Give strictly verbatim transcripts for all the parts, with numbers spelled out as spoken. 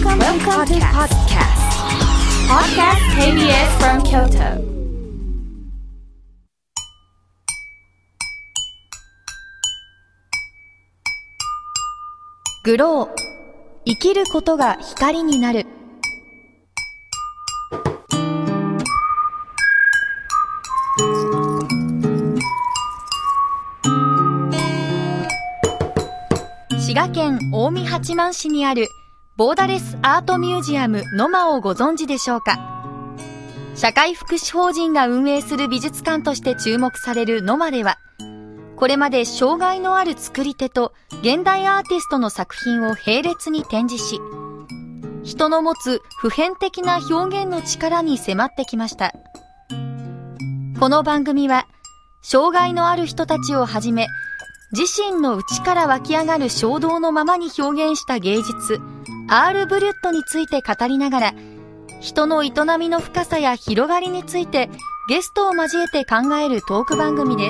Welcome to podcast. Podcast ケービーエス from Kyoto. グロー、生きることが光になる。滋賀県近江八幡市にあるボーダレスアートミュージアムノマをご存知でしょうか。社会福祉法人が運営する美術館として注目されるノマでは、これまで障害のある作り手と現代アーティストの作品を並列に展示し、人の持つ普遍的な表現の力に迫ってきました。この番組は障害のある人たちをはじめ、自身の内から湧き上がる衝動のままに表現した芸術アールブリュットについて語りながら、人の営みの深さや広がりについてゲストを交えて考えるトーク番組です。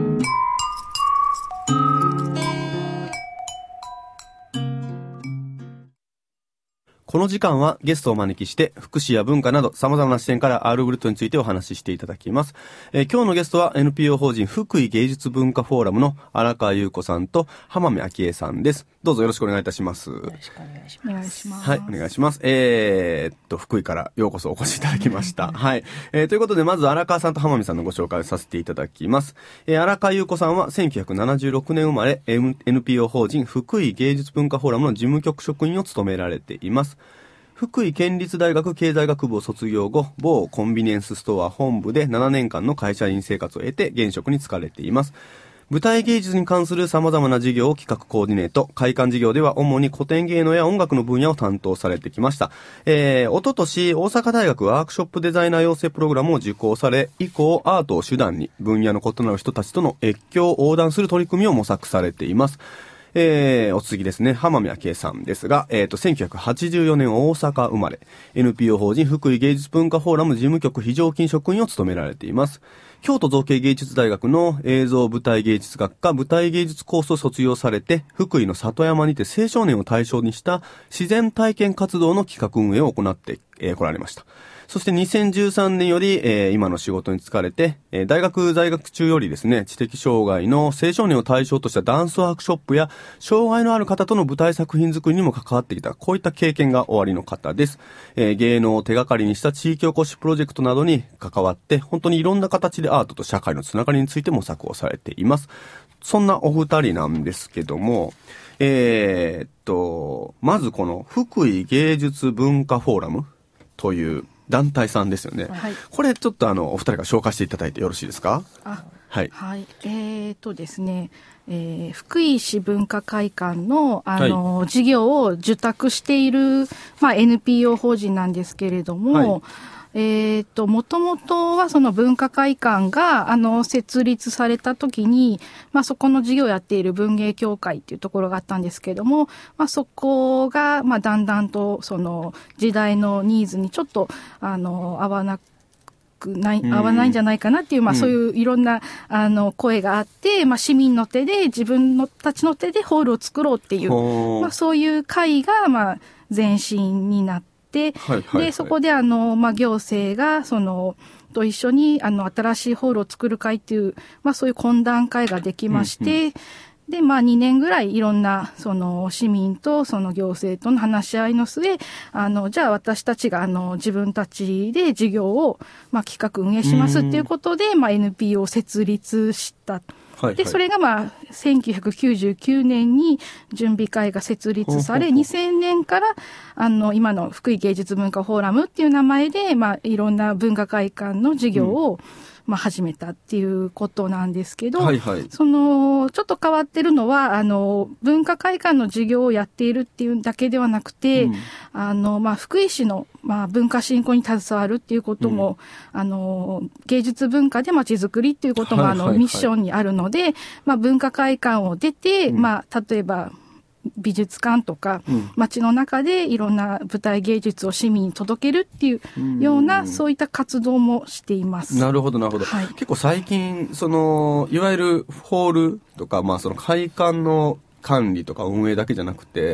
この時間はゲストをお招きして福祉や文化など様々な視点からアールブリュットについてお話ししていただきます。えー、今日のゲストは エヌピーオー 法人福井芸術文化フォーラムの荒川優子さんと浜目昭恵さんです。どうぞよろしくお願いいたします。よろしくお願いします。お願いします。はい、お願いします。えー、っと、福井からようこそお越しいただきました。はい。えー、ということでまず荒川さんと浜目さんのご紹介をさせていただきます。えー、荒川優子さんはせんきゅうひゃくななじゅうろくねん生まれ、エヌピーオー 法人福井芸術文化フォーラムの事務局職員を務められています。福井県立大学経済学部を卒業後、某コンビニエンスストア本部でななねんかんの会社員生活を得て現職に就かれています。舞台芸術に関する様々な事業を企画コーディネート、開館事業では主に古典芸能や音楽の分野を担当されてきました。えー、おととし大阪大学ワークショップデザイナー養成プログラムを受講され、以降アートを手段に分野の異なる人たちとの越境を横断する取り組みを模索されています。えー、お次ですね、浜目昭恵さんですが、えっと、せんきゅうひゃくはちじゅうよねん大阪生まれ、エヌピーオー 法人福井芸術文化フォーラム事務局非常勤職員を務められています。京都造形芸術大学の映像舞台芸術学科舞台芸術コースを卒業されて、福井の里山にて青少年を対象にした自然体験活動の企画運営を行ってこ、えー、られました。そしてにせんじゅうさんねんより、えー、今の仕事に就かれて、えー、大学在学中よりですね、知的障害の青少年を対象としたダンスワークショップや、障害のある方との舞台作品作りにも関わってきた、こういった経験がおありの方です。えー、芸能を手がかりにした地域おこしプロジェクトなどに関わって、本当にいろんな形でアートと社会のつながりについて模索をされています。そんなお二人なんですけども、えー、っと、まずこの福井芸術文化フォーラムという団体さんですよね。はい、これちょっとあのお二人が紹介していただいてよろしいですか。 あ、はい、はい、えーとですね、えー、福井市文化会館のあの、はい、事業を受託している、まあ、エヌピーオー 法人なんですけれども、はい、えーと、もともとはその文化会館が、あの、設立された時に、まあ、そこの事業をやっている文芸協会っていうところがあったんですけれども、まあ、そこが、まあ、だんだんと、その、時代のニーズにちょっと、あの、合わなくない、合わないんじゃないかなっていう、まあ、そういういろんな、あの、声があって、まあ、市民の手で、自分のたちの手でホールを作ろうっていう、まあ、そういう会が、まあ、前身になって、で、はいはいはい、で、そこであの、まあ、行政が、その、と一緒に、あの、新しいホールを作る会っていう、まあ、そういう懇談会ができまして、うんうん、で、まあ、にねんぐらいいろんな、その、市民とその行政との話し合いの末、あの、じゃあ私たちが、あの、自分たちで事業を、まあ、企画運営しますっていうことで、まあ、エヌピーオー を設立した。はいはい、で、それがまあ、せんきゅうひゃくきゅうじゅうきゅうねんに準備会が設立され、にせんねんから、あの、今の福井芸術文化フォーラムっていう名前で、まあ、いろんな文化会館の事業を、うん、まあ、始めたっていうことなんですけど、はいはい、その、ちょっと変わってるのは、あの、文化会館の事業をやっているっていうだけではなくて、うん、あの、まあ、福井市の、まあ、文化振興に携わるっていうことも、うん、あの、芸術文化で街づくりっていうことも、はいはいはい、あの、ミッションにあるので、まあ、文化会館を出て、うん、まあ、例えば、美術館とか、うん、街の中でいろんな舞台芸術を市民に届けるっていうような、うそういった活動もしています。 なるほど、なるほど。はい、結構最近、その、いわゆるホールとか、まあその会館の管理とか運営だけじゃなくて、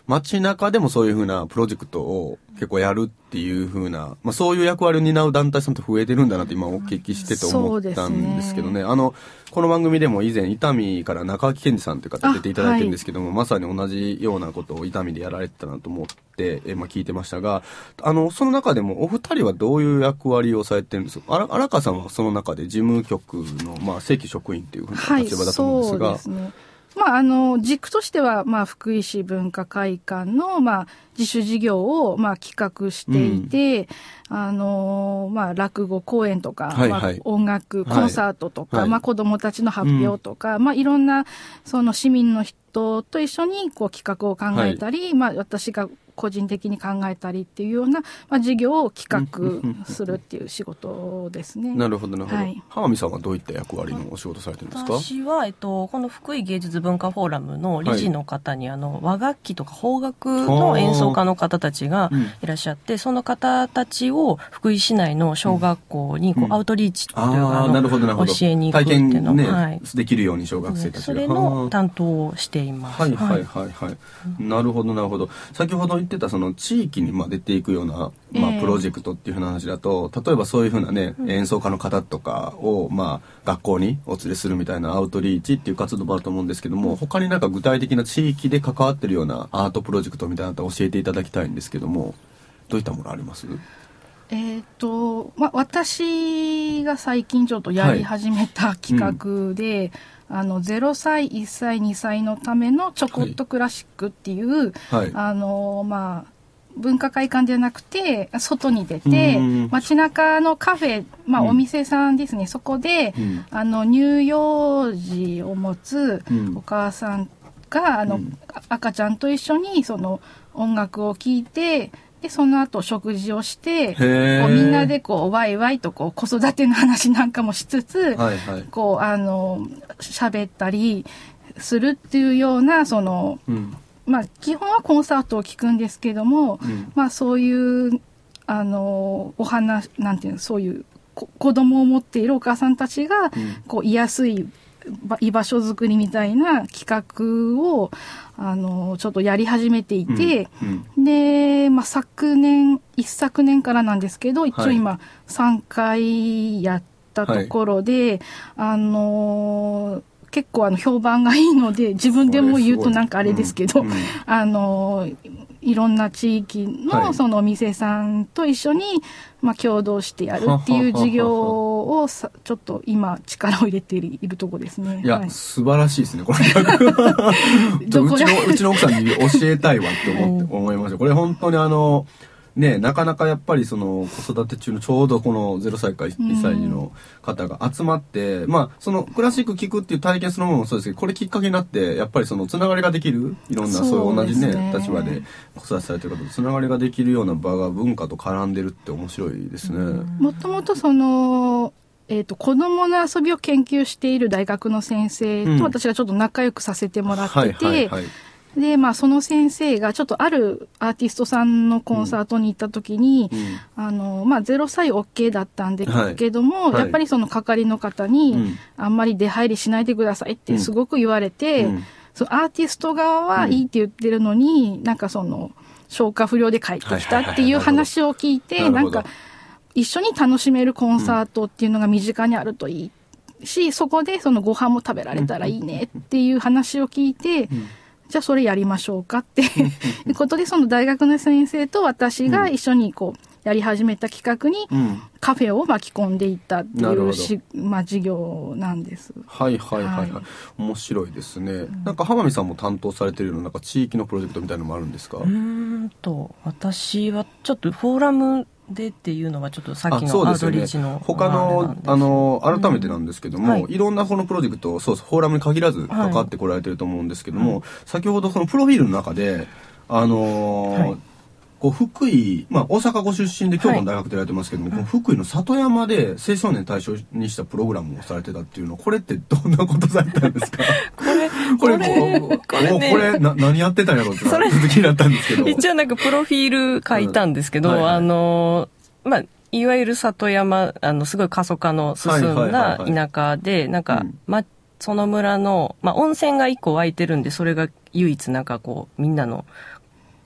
街中でもそういうふうなプロジェクトを結構やるっていうふうな、まあ、そういう役割を担う団体さんって増えてるんだなって今お聞きしてて思ったんですけど ね, ねあのこの番組でも以前伊丹から中脇健二さんという方出ていただいてるんですけども、はい、まさに同じようなことを伊丹でやられてたなと思ってえ、まあ、聞いてましたが、あのその中でもお二人はどういう役割をされてるんですか。荒川さんはその中で事務局の、まあ、正規職員というふうな立場だと思うんですが、はい、そうですね。 まあ、あの軸としては、まあ、福井市文化会館の、まあ、自主事業を、まあ、企画していて、うん、あのまあ、落語公演とか、はいはい、まあ、音楽コンサートとか、はいまあ、子どもたちの発表とか、うんまあ、いろんなその市民の人と一緒にこう企画を考えたり、はいまあ、私が個人的に考えたりっていうような、まあ、事業を企画するっていう仕事ですね。 なるほどなるほど。はい、浜見さんはどういった役割のお仕事されてるんですか。 私は、えっと、この福井芸術文化フォーラムの理事の方に、はい、あの和楽器とか邦楽の演奏家の方たちがいらっしゃって、うん、その方たちを福井市内の小学校にこう、うん、アウトリーチっていう、うん、あの教えに行くっていうのを、 体験、ねはい、 できるように小学生たちがそれの担当をしています。 はいはいはいはい、うん、なるほどなるほど。先ほど言ってたその地域にまあ出ていくような、まあ、プロジェクトっていう話だと、えー、例えばそういうふうなね、うん、演奏家の方とかを、まあ、学校にお連れするみたいなアウトリーチっていう活動もあると思うんですけども、他になんか具体的な地域で関わってるようなアートプロジェクトみたいなのを教えていただきたいんですけども、どういったものあります？ えーとまあ、私が最近ちょっとやり始めた企画で、はいうん、あのゼロさいいっさいにさいのためのちょこっとクラシックっていう、はいあのまあ、文化会館じゃなくて外に出て街中のカフェ、まあ、お店さんですね、うん、そこで、うん、あの乳幼児を持つお母さんが、うん、あの赤ちゃんと一緒にその音楽を聴いてでその後食事をしてこうみんなでこうワイワイとこう子育ての話なんかもしつつ、はいはい、こうあの喋ったりするっていうようなその、うんまあ、基本はコンサートを聴くんですけども、うんまあ、そういうあのお話なんていうのそういうこ子供を持っているお母さんたちが、うん、こう居やすい居場所づくりみたいな企画をあのちょっとやり始めていて、うんうん、で、まあ、昨年一昨年からなんですけど一応今さんかいやったところで、はい、あの結構あの評判がいいので自分でも言うとなんかあれですけど、うんうん、あのいろんな地域のそのお店さんと一緒に、まあ、共同してやるっていう事業をさちょっと今力を入れているところですね。 いや、はい、素晴らしいですねこれうちのうちの奥さんに教えたいわって思って思いました。これ本当にあのね、なかなかやっぱりその子育て中のちょうどこのゼロさいからいっさい児の方が集まって、うん、まあそのクラシック聴くっていう体験そのものもそうですけど、これきっかけになってやっぱりそのつながりができるいろんなそういう同じね立場で子育てされてる方とつながりができるような場が文化と絡んでるって面白いですね。 もともとそのえーと、子供の遊びを研究している大学の先生と私がちょっと仲良くさせてもらってて、うんはいはいはいでまあ、その先生がちょっとあるアーティストさんのコンサートに行った時に、うんあのまあ、ゼロさい OK だったんですけども、はい、やっぱりその係の方に、うん、あんまり出入りしないでくださいってすごく言われて、うん、そのアーティスト側はいいって言ってるのに、うん、なんかその消化不良で帰ってきたっていう話を聞いて、なんか一緒に楽しめるコンサートっていうのが身近にあるといいし、そこでそのご飯も食べられたらいいねっていう話を聞いて、うんじゃあそれやりましょうかっていうことでその大学の先生と私が一緒にこうやり始めた企画にカフェを巻き込んでいったっていうし、まあ、事業なんです。 はいはいはい、はい、面白いですね、うん、なんか浜見さんも担当されているようななんか地域のプロジェクトみたいなのもあるんですか？ うーんと私はちょっとフォーラムでっていうのはちょっとさっきのアウトリーチの、 ね、他のあの改めてなんですけども、うんはい、いろんなこのプロジェクトそうフォーラムに限らず関わってこられてると思うんですけども、はい、先ほどそのプロフィールの中であのーはいこう福井、まあ、大阪ご出身で京都の大学でやられてますけども、はい、この福井の里山で青少年対象にしたプログラムをされてたっていうのこれってどんなことされたんですか？ これこれこれこれ、ね、これな何やってたんやろうってずっと気になったんですけど一応なんかプロフィール書いたんですけど、うんはいはい、あのまあいわゆる里山あのすごい過疎化の進んだ田舎でなんか、うんま、その村の、まあ、温泉がいっこ湧いてるんでそれが唯一なんかこうみんなの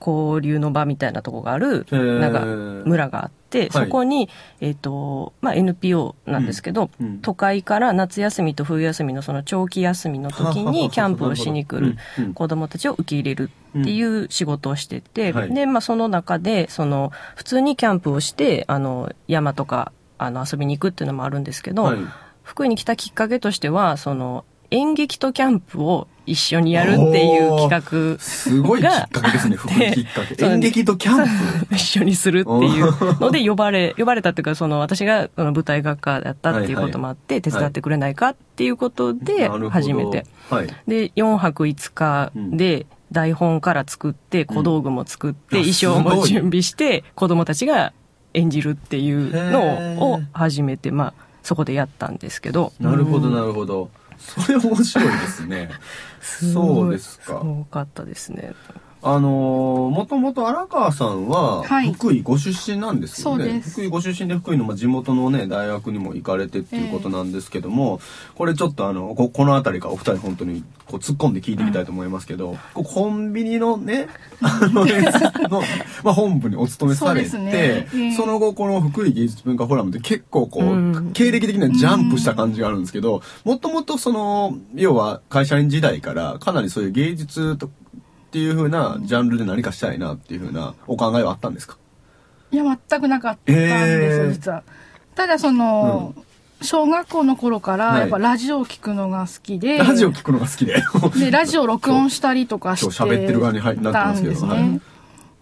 交流の場みたいなとこがあるなんか村があって、そこに、えーとまあ、エヌピーオー なんですけど、うんうん、都会から夏休みと冬休みのその長期休みの時にキャンプをしに来る子どもたちを受け入れるっていう仕事をしてて、うんはい、でまあ、その中でその普通にキャンプをしてあの山とかあの遊びに行くっていうのもあるんですけど、はい、福井に来たきっかけとしてはその演劇とキャンプを一緒にやるっていう企画がすごいきっかけですね。福井きっかけ演劇とキャンプ一緒にするっていうので呼ばれ呼ばれたっていうか、その私がその舞台学科だったっていうこともあって、はいはい、手伝ってくれないかっていうことで初めて、はい、でよんはくいつかで台本から作って小道具も作って、うん、衣装も準備して子どもたちが演じるっていうのを初めて、まあ、そこでやったんですけど。 なるほどなるほど、それ面白いですね。そうですか。 すごかったですね。 あのー、もともと荒川さんは福井ご出身なんですよね。はい、福井ご出身で福井のまあ地元のね大学にも行かれてっていうことなんですけども、えー、これちょっとあの こ, この辺りからお二人本当にこう突っ込んで聞いていきたいと思いますけど、うん、こうコンビニのねあのの、まあ、本部にお勤めされて そ,、ねえー、その後この福井芸術文化フォーラムって結構こう、うん、経歴的にはジャンプした感じがあるんですけど、もともとその要は会社員時代からかなりそういう芸術とっていう風なジャンルで何かしたいなっていう風なお考えはあったんですか？ いや全くなかったんですよ、えー、実は。ただその、うん、小学校の頃からやっぱラジオを聞くのが好きで、 はい、ラジオ聞くのが好きででラジオ録音したりとかして今日喋ってる側になってますけど、 たんですね、はい、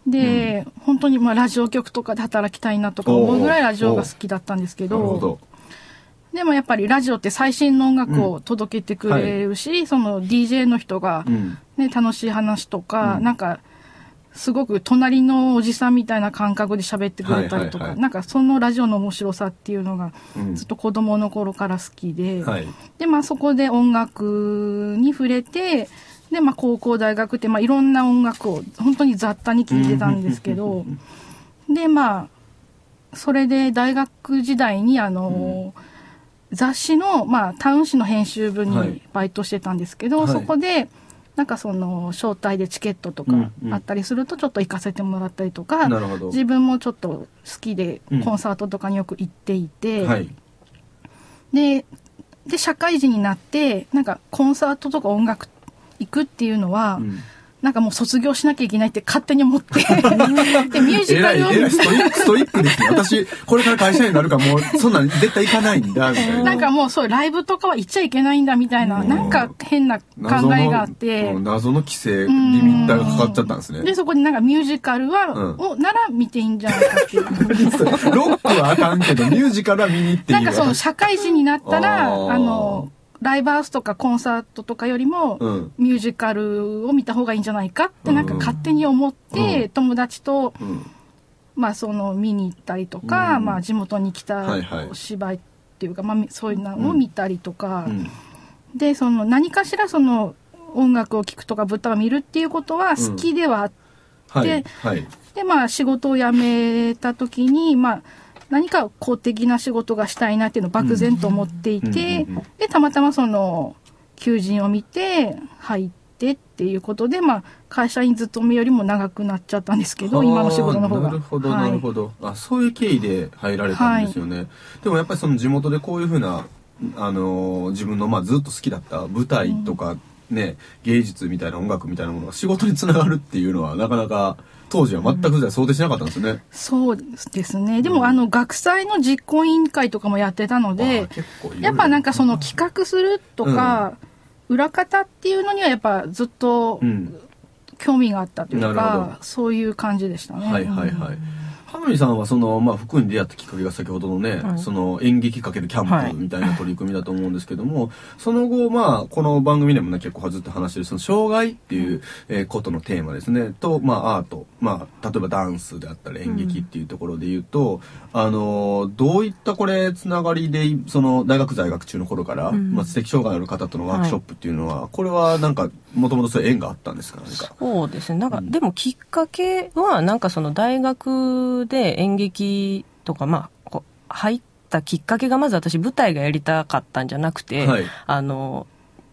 で、うん、本当にまあラジオ局とかで働きたいなとか思うぐらいラジオが好きだったんですけど、なるほど。でもやっぱりラジオって最新の音楽を届けてくれるし、うんはい、その ディージェー の人が、ね、楽しい話とか、うん、なんかすごく隣のおじさんみたいな感覚で喋ってくれたりとか、はいはいはい、なんかそのラジオの面白さっていうのがずっと子供の頃から好きで、うんはい、でまあそこで音楽に触れて、でまあ高校大学ってまあいろんな音楽を本当に雑多に聴いてたんですけど、でまあそれで大学時代にあの、うん雑誌の、まあ、タウン誌の編集部にバイトしてたんですけど、はい、そこでなんかその招待でチケットとかあったりするとちょっと行かせてもらったりとか、うんうん、自分もちょっと好きでコンサートとかによく行っていて、うんはい、で、で社会人になってなんかコンサートとか音楽行くっていうのは、うんなんかもう卒業しなきゃいけないって勝手に思ってでミュージカルをえらいえらいストイックストイックですね。私これから会社になるからもうそんなん絶対行かないんだみたいな。 なんかもうそうライブとかは行っちゃいけないんだみたいななんか変な考えがあって謎の規制リミッターがかかっちゃったんですね。 でそこでなんかミュージカルは、うん、をなら見ていいんじゃないかっていうロックはあかんけどミュージカルは見に行っていい。 なんかその社会人になったらあのライブハウスとかコンサートとかよりも、うん、ミュージカルを見た方がいいんじゃないかってなんか勝手に思って、うん、友達と、うん、まあその見に行ったりとか、うん、まあ地元に来たお芝居っていうか、はいはい、まあそういうのを見たりとか、うん、でその何かしらその音楽を聴くとか舞台を見るっていうことは好きではあって、うんはいはい、でまあ仕事を辞めた時にまあ何か公的な仕事がしたいなっていうのを漠然と思っていて、うん、でたまたまその求人を見て入ってっていうことで、まあ、会社員勤めよりも長くなっちゃったんですけど今の仕事の方が。 なるほどなるほど、はい、あそういう経緯で入られたんですよね、はい、でもやっぱりその地元でこういうふうな、あのー、自分のまあずっと好きだった舞台とか、ねうん、芸術みたいな音楽みたいなものが仕事につながるっていうのはなかなか当時は全く想定しなかったんですよね、うん、 そうですね。でも、うん、あの学祭の実行委員会とかもやってたのでやっぱなんかその企画するとか、うん、裏方っていうのにはやっぱずっと興味があったというか、うん、そういう感じでしたね。 はいはいはい。羽海さんはその、まあ、福井に出会ったきっかけが先ほどのね、はい、その演劇×キャンプみたいな取り組みだと思うんですけども、はい、その後、まあ、この番組でもね、結構ずっと話してる、その障害っていう、えー、ことのテーマですね、と、まあ、アート、まあ、例えばダンスであったり演劇っていうところで言うと、うん、あの、どういったこれ、つながりで、その、大学在学中の頃から、うん、まあ、知的障害のある方とのワークショップっていうのは、はい、これはなんか、もともとそういう縁があったんですか？何か。 そうですね。なんか、うん、でもきっかけは、なんかその大学で演劇とか、まあ、こう入ったきっかけがまず私舞台がやりたかったんじゃなくて、はい、あの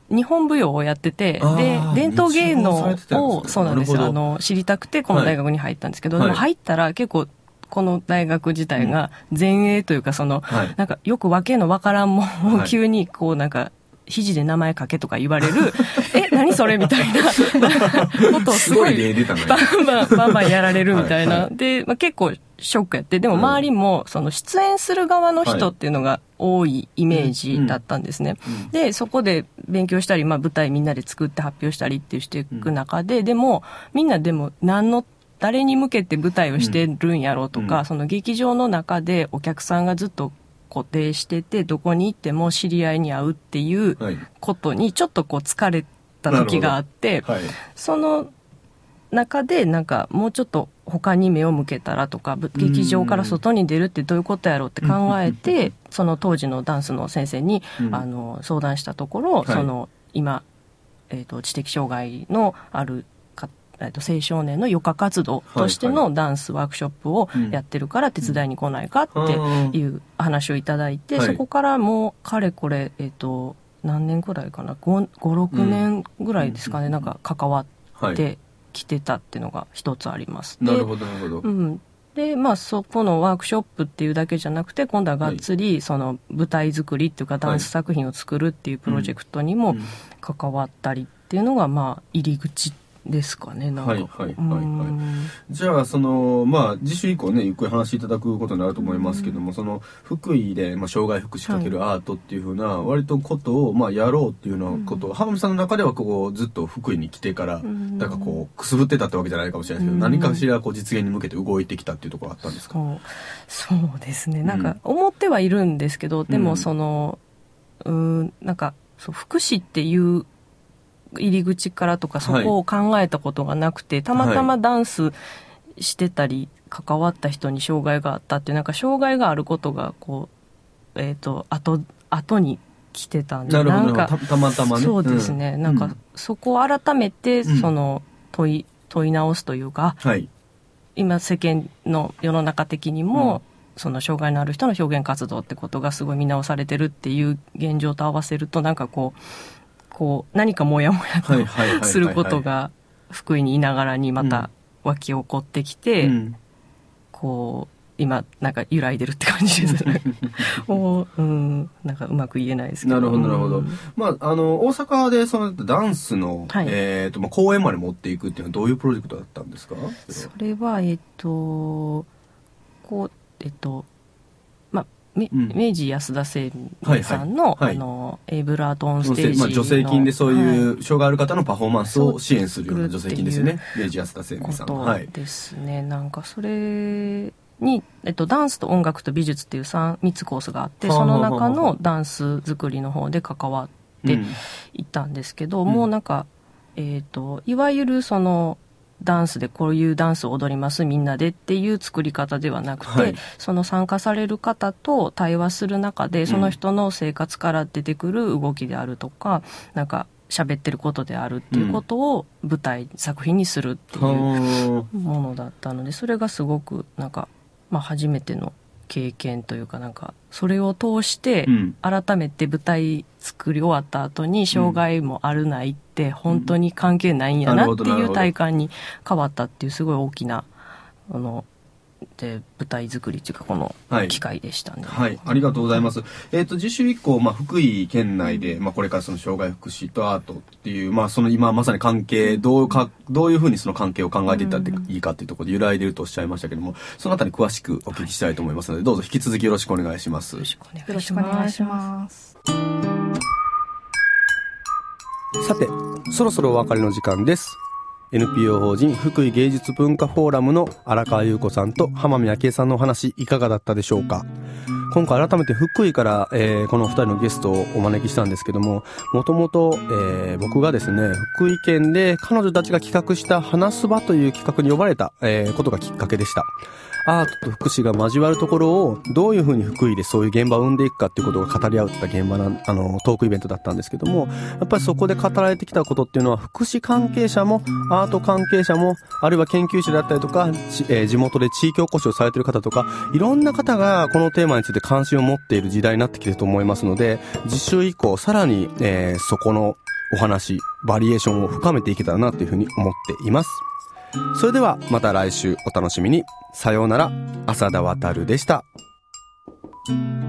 日本舞踊をやってて、で、伝統芸能を、そうなんですよ、あの、知りたくてこの大学に入ったんですけど、はい、でも入ったら結構、この大学自体が前衛というか、その、はい、なんかよくわけのわからんもんを急にこうなんか、肘で名前書けとか言われる、え、何それみたいなことをすごい、バンバン、バンバンやられるみたいな。はいはい、で、まあ、結構ショックやって、でも周りも、その出演する側の人っていうのが多いイメージだったんですね。うんうん、で、そこで勉強したり、まあ、舞台みんなで作って発表したりっていうしていく中で、うん、でも、みんなでも何の、誰に向けて舞台をしてるんやろうとか、うん、その劇場の中でお客さんがずっと固定してて、どこに行っても知り合いに会うっていうことにちょっとこう疲れた時があって、はい、その中でなんかもうちょっと他に目を向けたらとか、劇場から外に出るってどういうことやろうって考えて、その当時のダンスの先生に、うん、あの相談したところ、はい、その今、えーと、知的障害のある青少年の余暇活動としてのダンスワークショップをやってるから手伝いに来ないかっていう話をいただいて、そこからもうかれこれ、えっと、何年ぐらいかな、ご、ろくねんぐらいですかね、なんか関わってきてたっていうのが一つあります。 なるほど、なるほど。 うん。で、まあ、そこのワークショップっていうだけじゃなくて、今度はがっつり、その舞台作りっていうかダンス作品を作るっていうプロジェクトにも関わったりっていうのが、まあ、入り口ですかね、なんか。はいはいはいはい。 じゃあ、その、まあ、次週以降ね、ゆっくり話しいただくことになると思いますけども、その、福井で、まあ、障害福祉かけるアートっていうふうな、割とことを、まあ、やろうっていうようなことを、浜美さんの中では、こう、ずっと福井に来てから、なんかこう、くすぶってたってわけじゃないかもしれないですけど、何かしら、こう、実現に向けて動いてきたっていうところがあったんですか？ そう、そうですね。なんか、思ってはいるんですけど、でも、その、うん、なんか、そう、福祉っていう、入り口からとかそこを考えたことがなくて、はい、たまたまダンスしてたり関わった人に障害があったっていう、なんか障害があることがこう、えっと、後、後に来てたんで、 なんか、た, たまたまね。 そうですね。うん、なんか、そこを改めて、その、問い、問い直すというか、はい、今世間の世の中的にも、うんその障害のある人の表現活動ってことがすごい見直されてるっていう現状と合わせると、なんかこう、こう何かモヤモヤとすることが福井にいながらにまた湧き起こってきて、うん、こう今なんか揺らいでるって感じですね。もう、うん、なんかうまく言えないですけど。 なるほどなるほど。うん、まああの大阪でそのダンスの、はい、えっとまあ公演まで持っていくっていうのはどういうプロジェクトだったんですか？ それはえっとこうえっと。うん、明治安田生命さんの、はいはい、あのエイブルアートオンステージの、 まあ、助成金でそういう障害ある方のパフォーマンスを支援するような助成金ですよね。明治安田生命さんの。 ことですね。はい、なんかそれに、えっと、ダンスと音楽と美術っていう 3, 3つコースがあって、その中のダンス作りの方で関わっていったんですけど、うん、もうなんか、えっと、いわゆるそのダンスでこういうダンスを踊りますみんなでっていう作り方ではなくて、はい、その参加される方と対話する中でその人の生活から出てくる動きであるとか、うん、なんか喋ってることであるっていうことを舞台作品にするっていうものだったので、それがすごくなんか、まあ、初めての経験というか、なんかそれを通して改めて舞台作り終わった後に障害もあるないって本当に関係ないんやなっていう体感に変わったっていうすごい大きなあので舞台作りというかこの機会でしたね。 はい、はい、ありがとうございます。えっと次週以降、まあ、福井県内で、まあ、これからその障害福祉とアートっていう、まあ、その今まさに関係どうかどういうふうにその関係を考えていったっていいかっていうところで揺らいでるとおっしゃいましたけども、そのあたり詳しくお聞きしたいと思いますので、どうぞ引き続きよろしくお願いします。よろしくお願いします。 さて、そろそろお別れの時間です。エヌピーオー 法人福井芸術文化フォーラムの荒川優子さんと浜宮圭さんのお話いかがだったでしょうか。今回改めて福井から、えー、このお二人のゲストをお招きしたんですけども、もともと僕がですね、福井県で彼女たちが企画した話す場という企画に呼ばれた、えー、ことがきっかけでした。アートと福祉が交わるところをどういうふうに福井でそういう現場を生んでいくかっていうことが語り合った現場なあのトークイベントだったんですけども、やっぱりそこで語られてきたことっていうのは、福祉関係者もアート関係者もあるいは研究者だったりとか、えー、地元で地域おこしをされている方とか、いろんな方がこのテーマについて関心を持っている時代になってきていると思いますので、次週以降さらに、えー、そこのお話、バリエーションを深めていけたらなというふうに思っています。それではまた来週お楽しみに。さようなら、浅田渉でした。